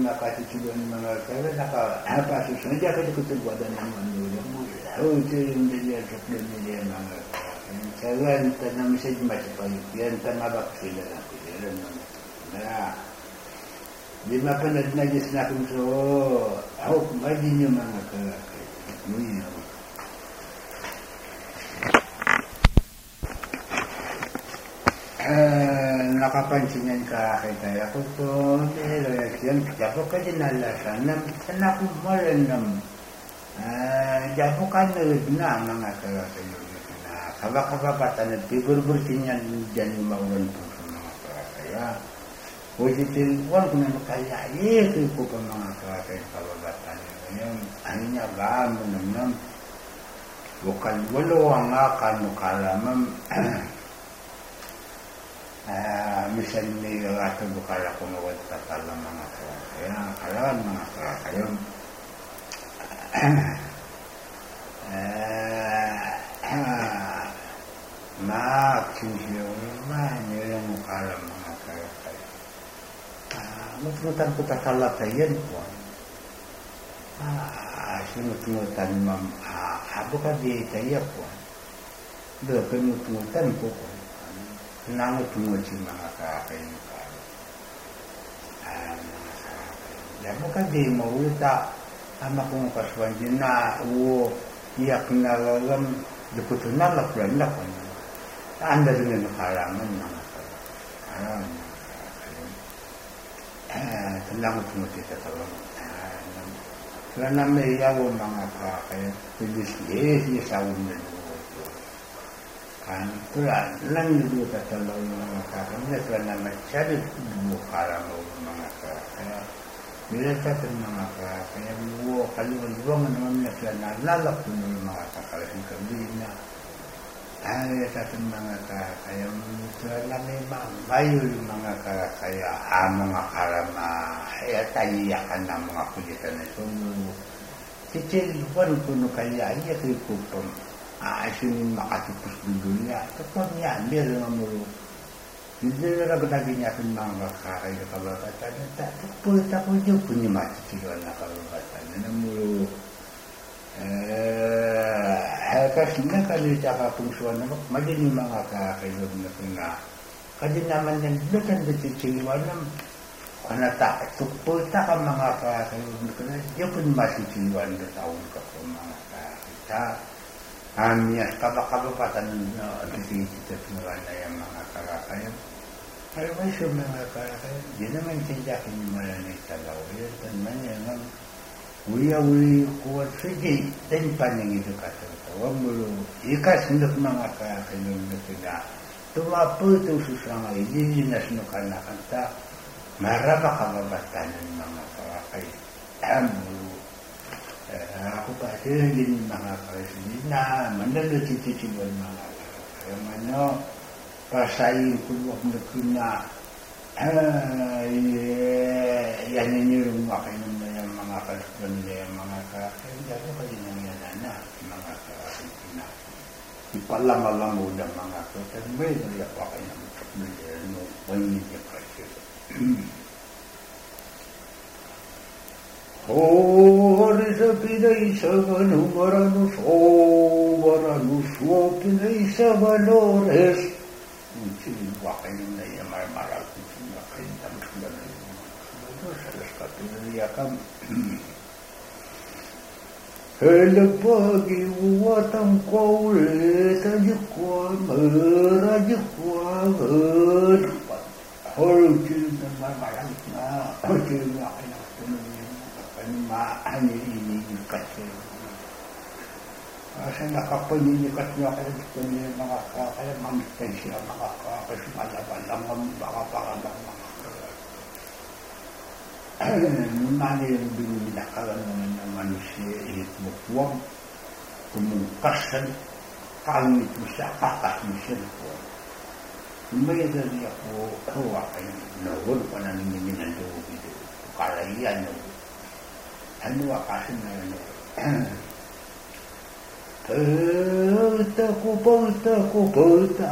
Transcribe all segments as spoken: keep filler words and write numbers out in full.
makasih juga mga kaya naka apa susunod dia kasi kutubuan ng manulo mo. Oh, ito yung nilya sa nilya mga kaya. Kaya tanam message matipayup yan tamabak sila na sila na. Di mapanood na Diyos na kung so ako kumadin yung mga kaya. Muli ako. Uh, nakapansin yan ka kita ako to yan japo ka din nalasan na sana ko malanam japo ka na mga kakayo na kabakabapatan at tigur-gursin yan dyan maulan po sa mga kakaya positive one kung ano kaya ito po pa mga kakayo kababatan yun ano niya ba mo naman bukal walo ang akan mo kalamam Uh, misan ni rato bukala ko mawad tatala mga kaya kalawan mga kaya maksiyo nilang mukala mga kaya mutmutan ko tatala tayo po sinutmutan mam abo ka di tayo po doon pinutmutan ko po nangot mo si mga kakain ka. Ah, mga kakain. Yan mo ka di mauta. Ama kong kaswan din na uwo iyak na lalam dukuto na laklan lakon. Anda rin yung halaman mga kakain. Ah, mga kakain. Ah, nangot mo si tatawag. Ah, wala na may yawo mga kakain. Pilis yes, yes, awon na kan tulan lang dulu kata lo mga kakaknya tulan na cari bukara mo mga kakaknya bila kata mga kakaknya mo kaliwang naman na tulan na lalak mo mga kakaknya kabina ay kata mga kakaknya tulan na may mabayo mga kakaknya ah mga karama ay tayakan na mga kulitan na ito kecil pun kuno kaya iya kipupam asin makatipos dudunya tetap niya dia dengan mulu hindi na nagdagi niya kung mga kakay na kababatan tak tupul tako niyo punya mati sila na kababatan na mulu eh kasi na kalita ka pungsuan na maging mga kakay na puna kasi naman yan lutan na titiwan na kana tak tupul taka mga kakay na niyo pun masih titiwan na taon ka po mga kakay Amnya kabak-kabakatan na dito tunuran na yung mga kakakayan. Pero may siya mga kakakayan. Di naman sinjakin yung malanay talaw. Yan, tanman yan. Uya-uya kuwat. Sige, tenpan yung ito katawag mo. Ikas nung mga kakakayan na sila. Tumaputo susangay. Dininas no ka na kanta. Marama kababatan ng mga kakakayan. Amo. Ako pa hindi mga karisini na manlalutititiwan mga kaya ano pasayin ko ako na yan yung makainin na yung mga karisini nila yung mga kaya dahil ko din ang yan na mga karisini na ipalamalang mo ng mga kaya may nalya pa kayo ng mga no wani niya karisini Ora pinay sa ganumaranos, o maranos, o pinay sa valores. Siniwakay yung nayamar maral, sinakay yung tamsulan na yung mga salas kapinayakam. Helagpagiwatang kaulit, ajikwa, marajikwa, hadpat. Harujil na marmarang na, harujil na kinakatunong maan ini kasi kasi nakapanikat niya kayo gusto niya mga kaya mamitan siya mga kasi malaban lang baka pakalang mga kaya nunani yung binilakalan naman ng manusia ihit mo puwag kumungkasan kalmit mo siya kakas mo siya po may dali ako huwa kayo nawal pa na nangyamin ang doon kalayan na ano akasin na yun Pagta ko, pagta ko, pagta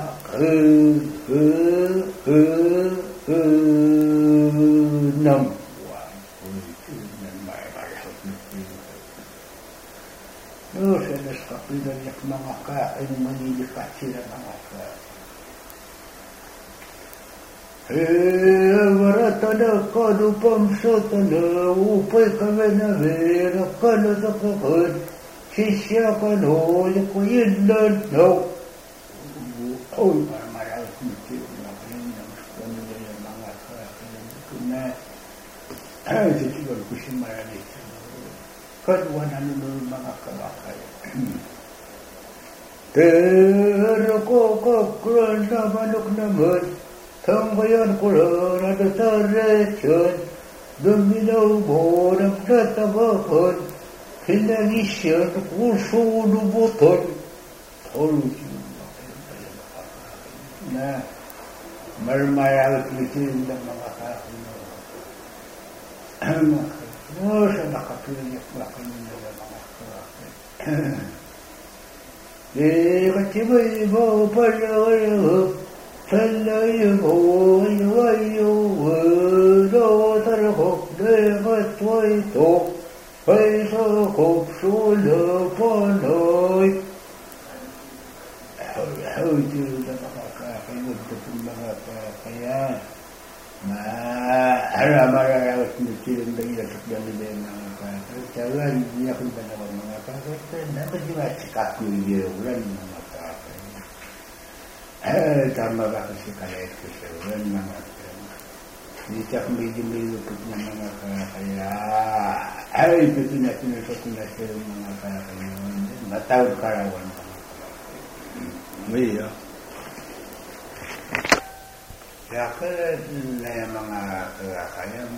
nam buwan ng may marahot na pinto. No, sa naskapilan niya mga kain, manilipat sila mga kain. Eh, warata na kadupang sa tala, upay kami na vera, kalata kakad, sisya ka no, ko yun lang, no. Oy, para marahot na pinto na kain, naman nila yung mga kain, ko na, ay, siguro ko siya marahit. Kadwa na nung mga kalakay. Pero ko kakran na manok naman, tangbayan ko lang na sa resyon, duminaw mo ng natabakan, hinangisyan puso lubutan. Tolo siya na marmarahot nitin ng mga kakino. No, sa nakapilip na kanina ng mga kakino. Eh, kasi ba iba pala kayo, sanay mo, ayaw, wala, tarakok, dekat, waito, ay sakop, sula, panay. Ay, dito na makakakayod ko itong mga kakayan. Maaramararawas na silang dahilan at galitin ng mga kakayan. Hindi ako ba naman mga kakayan? Dapat yung masikat ko yung ulan mga kakayan. Eh, tama ba kasi kalit ko siya ulan mga kakayan. Hindi siya kung medyo may lupot ng mga kakayan. Ay, ito na sinusot na siya mga kakayan. Matawag karawan mga Iya. Ya ke na mga kakayang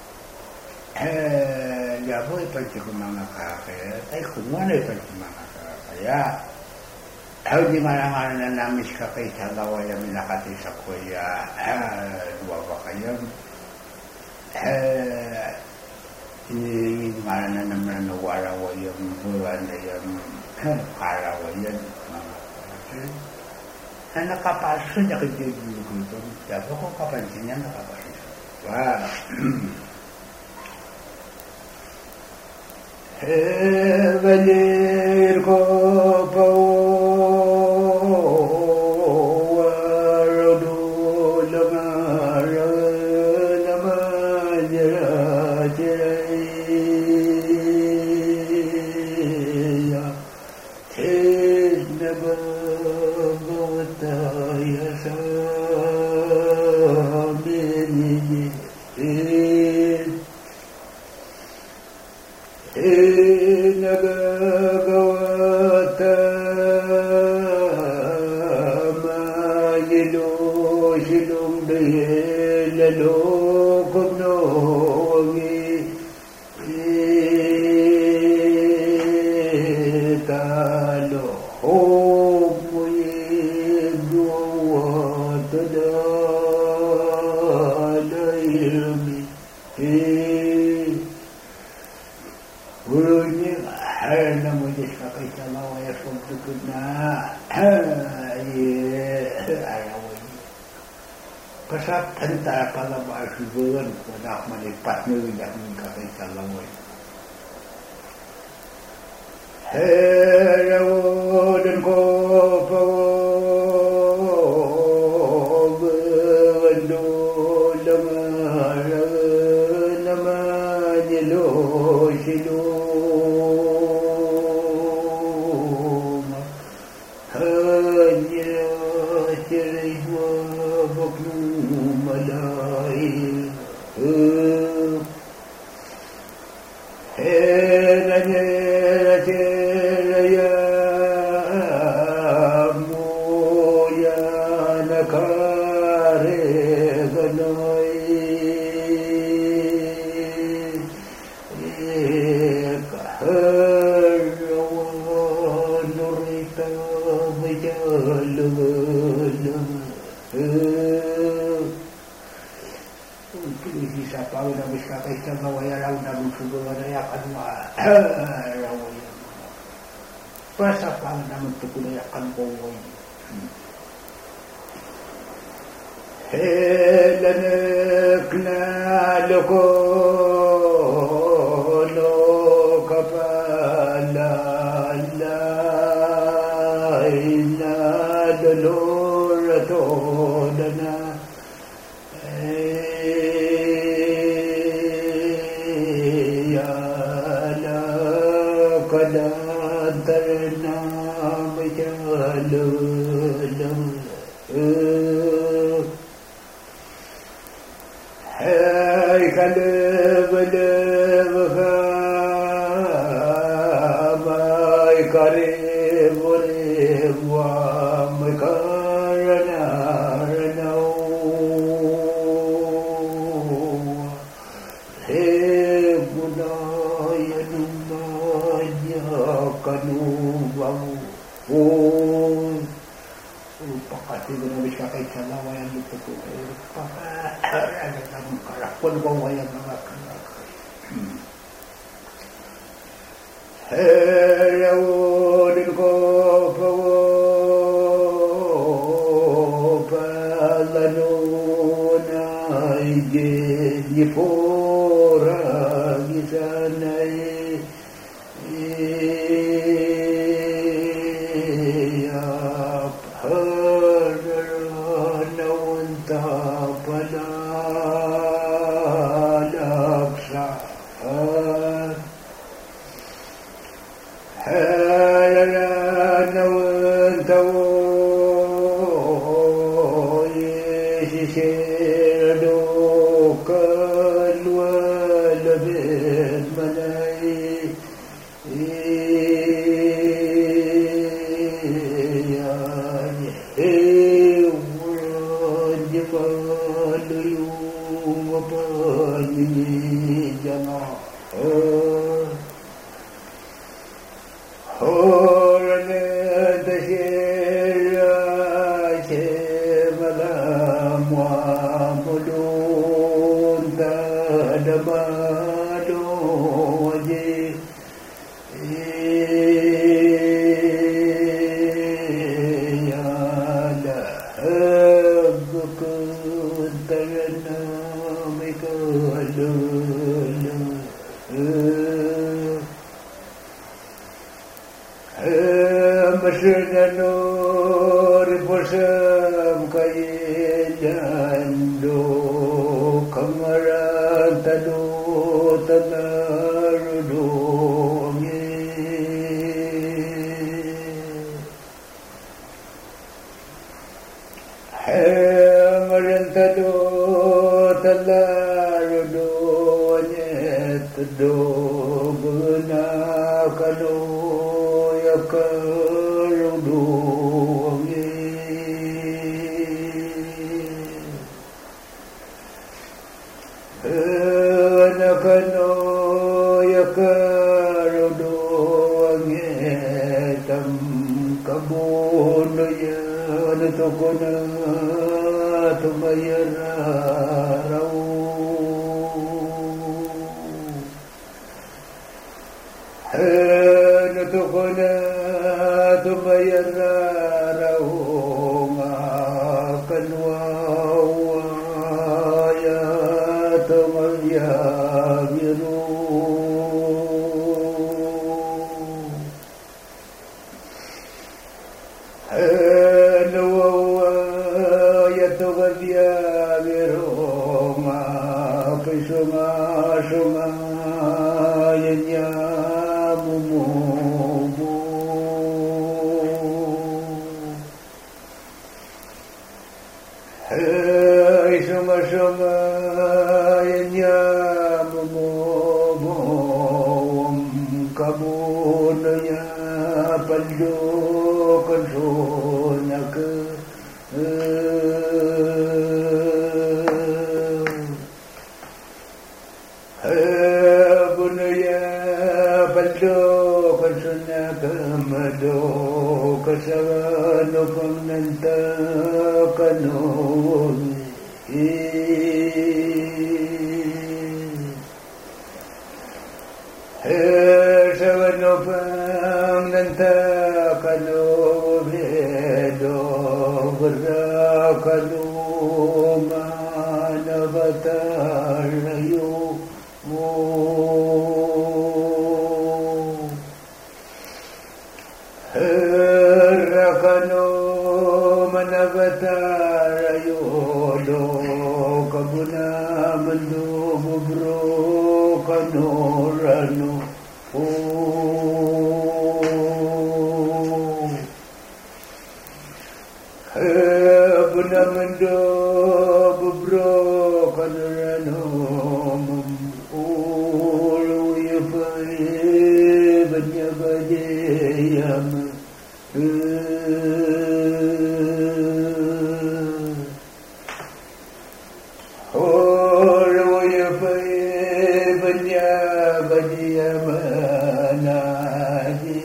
eh ya boy pa ci mga kakaya ay kung ano pa ci mga kakaya ay di mana na namin ka kay talawa ya minakati sa kuya dua ba kayo eh ini mana naman nawarawa yung buwan na yung karawa yan mga na nakapasok niya kay J B Gulton. Dapat kung kapansin niya, nakapasok. Wow! Heavenly ko pa waro lamara naman jira jiraya tis naba Taya samini in nagagawata magilo silong dahil lalokog nongi italo Pasal tentang kalau bahasa bulan, nak melipat ni yang kata calon. Hello dan kopo bendo lemar nama jelo jelo. Pasapang naman ito kunayakan ko ngayon. Helanek na loko kadantarana majalala hey kalebelebha mai kare bore wa mai karana rano he budaya numanya kanuwang oh pakati ko na bisa kay salawa yan dito ko pakati ang karakon ko wayang mga kanak hello din ko po palano na ige ni pora gisanay Kabuna Mubro Kanorano Oh Banyabadeyam Horoya Banyabadeyam Nadi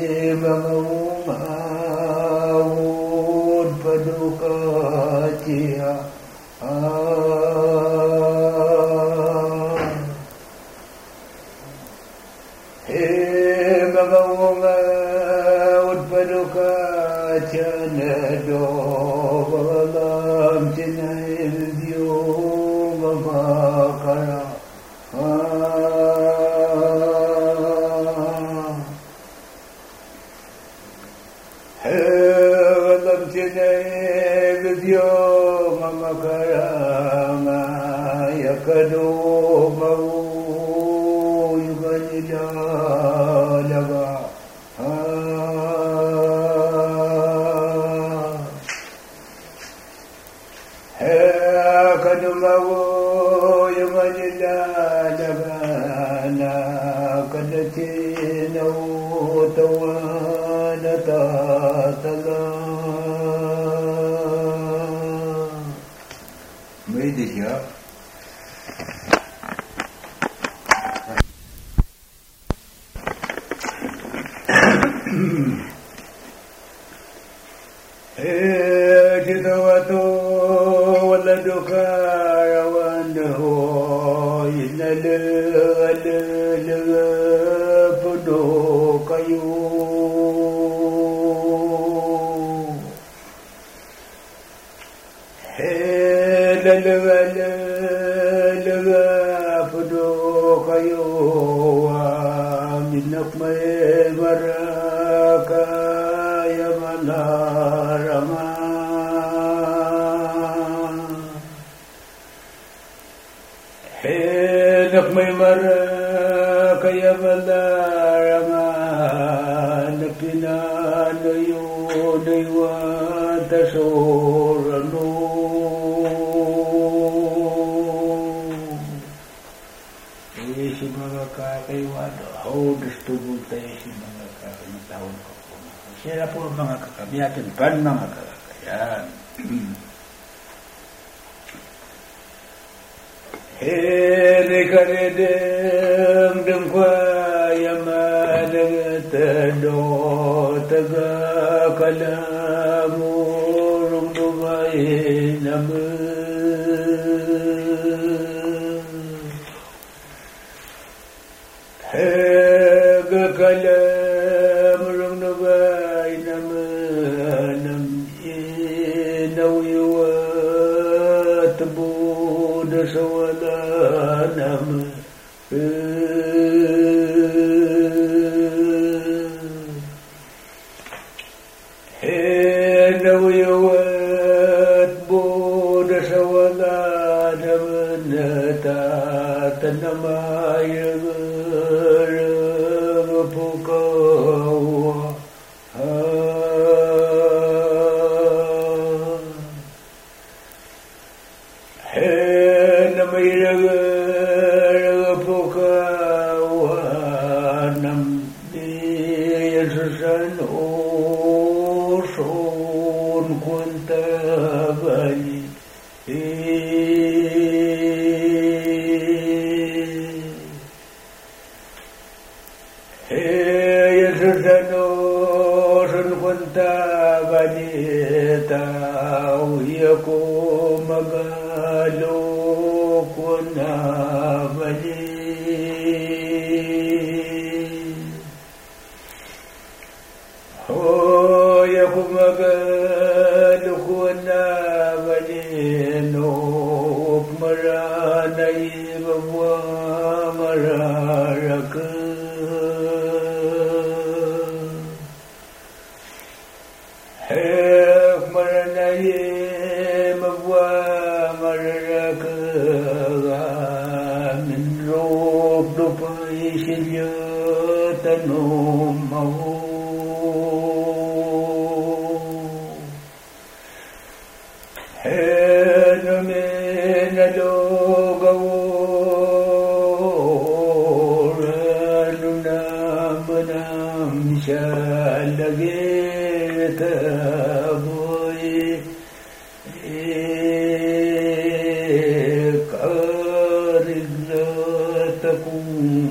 Mamawud Padukatia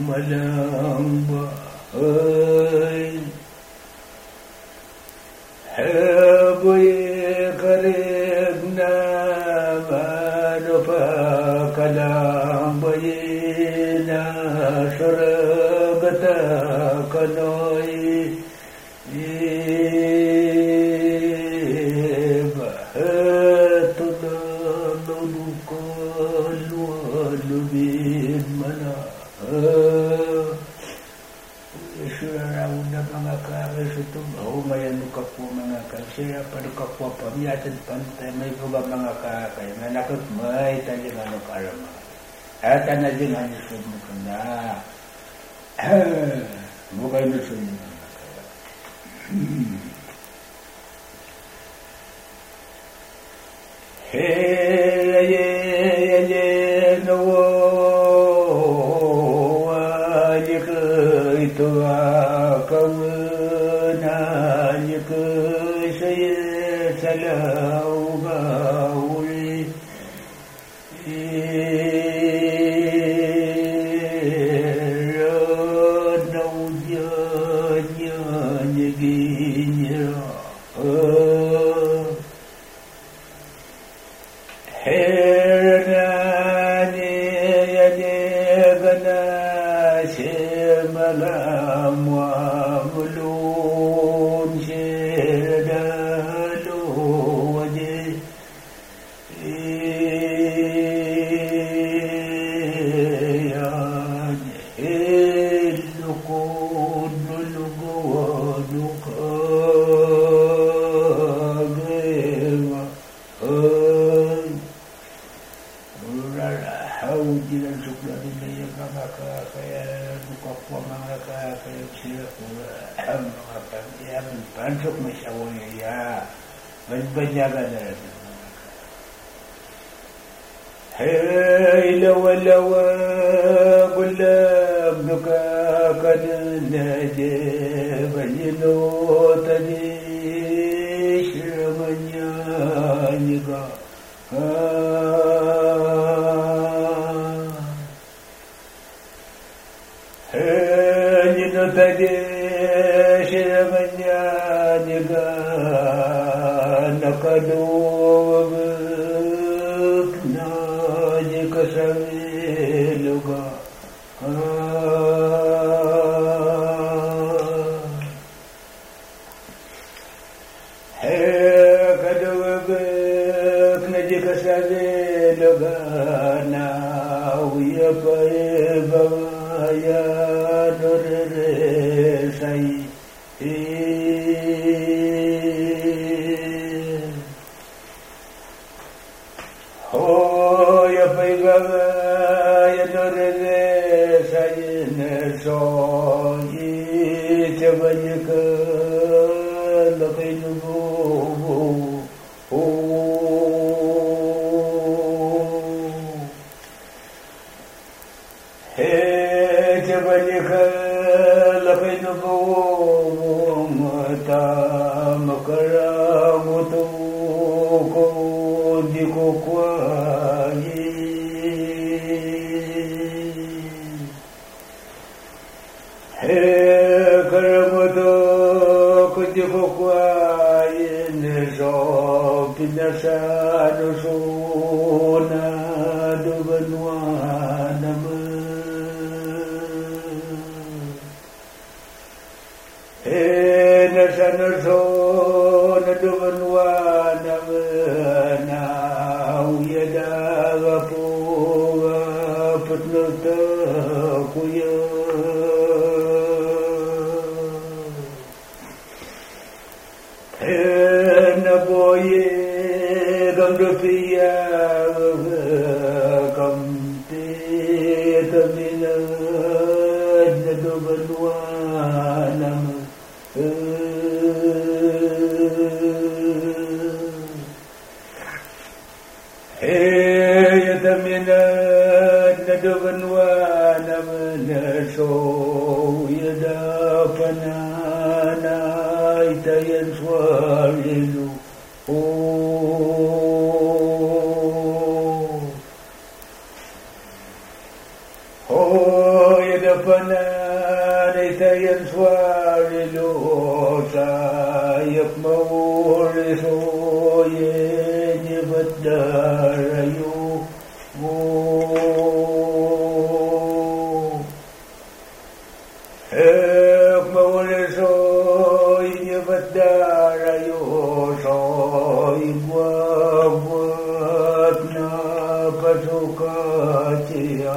malang bahay Haboy karib na mano pa kalang bayin na saragata kanoy bahato na lulukal walubin mana Suraraw na mga kares ito mahumayan ka po mga kasya pero ka po pamiyatan pantay may buga mga kakay na nakot may taling ano karama at anading ano sumuk na bukay na sumuk mga kaya hey ye ye no ito kawanan ko saya salau gauli radau janya nyeginya herani yane gana malam wa mulun syadalu wajih ya ilukun nuluguanuka gema urarahau jiran sukla dinaya kakakaya kapwa mga kakaya sila mga kakaya pansok masyawang iya banyaga na rin hey lawa lawa gulam nuka kananaje banyino tani shiramanya niga tadi shiramanya niga nakadu na jika saviluga he kadu na jika saviluga na uya pae baya say oh ya paiga ya nore say ne so yi te banyaka lakai nubu oh he te banyaka lakai nubu mata makara mutu ko di ko kwai he karamutu ko di ko kwai ne so pinasa no sona do banwa nam Sanarso na dumanwa na na uyada gapo patnota kuya na boye gamdopiya kamte tamina na dumanwa na hey yadamina nadugan wa namana so yadapana na itayan swalilu oh oh yadapana Mananitayan swarilosa yak mauriso yenye badarayo mo yak mauriso yenye badarayo so ibwabwat na pasukatiya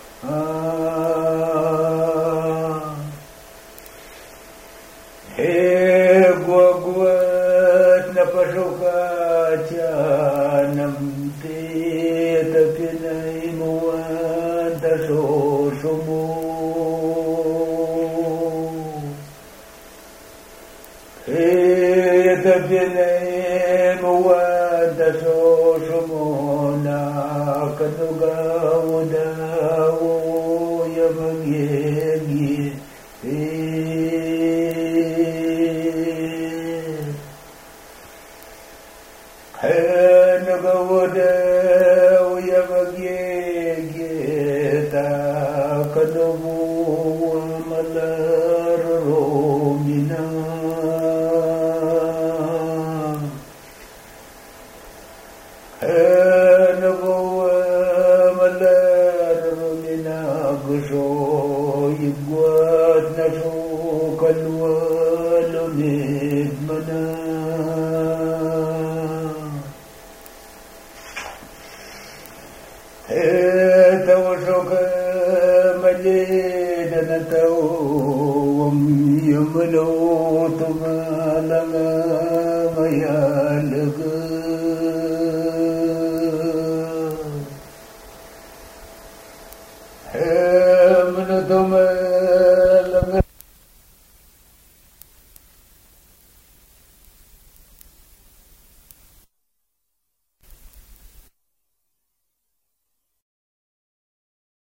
Gwagwat na pasukatya namti tapinay muwan tasosumo tapinay muwan tasosumo na kanugaw daw yamagyengi Nagawadaw yamagyegeta kanubu malaromina Nagawa malaromina gusto igwat na sukalwalunit mana Tawasoka malina na tawam yamalo tumalanga mayalaga